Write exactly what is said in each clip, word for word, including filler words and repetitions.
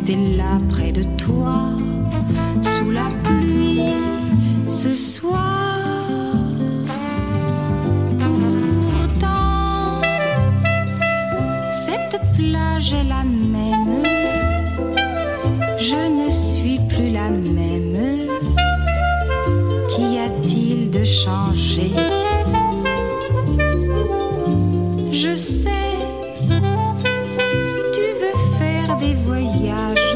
rester là près de toi, sous la pluie, ce soir. Pourtant, cette plage est la même, je ne suis plus la même. Qu'y a-t-il de changé? Je sais, tu veux faire des voyages,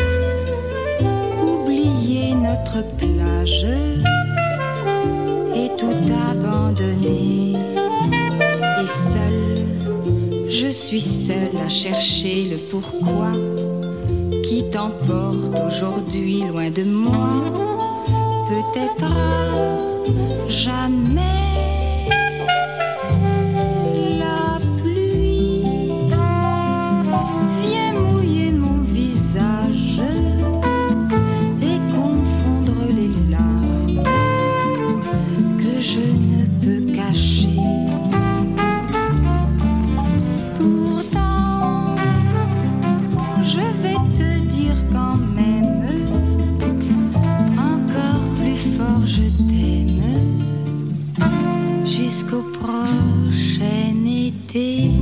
oublier notre plage et tout abandonner. Et seule, je suis seule à chercher le pourquoi qui t'emporte aujourd'hui loin de moi. Peut-être à jamais. Jusqu'au prochain été.